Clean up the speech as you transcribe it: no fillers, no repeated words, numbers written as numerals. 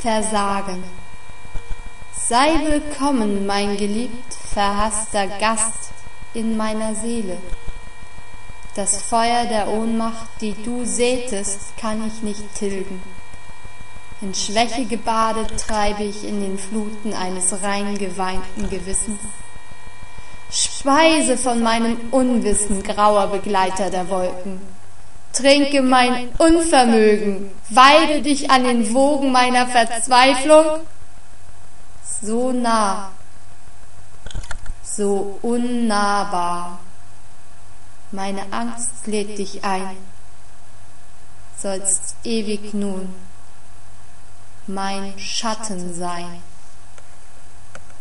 versagen. Sei willkommen, mein geliebt, verhasster Gast in meiner Seele. Das Feuer der Ohnmacht, die du sätest, kann ich nicht tilgen. In Schwäche gebadet treibe ich in den Fluten eines rein geweinten Gewissens. Speise von meinem Unwissen, grauer Begleiter der Wolken. Trinke mein Unvermögen, weide dich an den Wogen meiner Verzweiflung. So nah, so unnahbar. Meine Angst lädt dich ein, sollst ewig nun mein Schatten sein.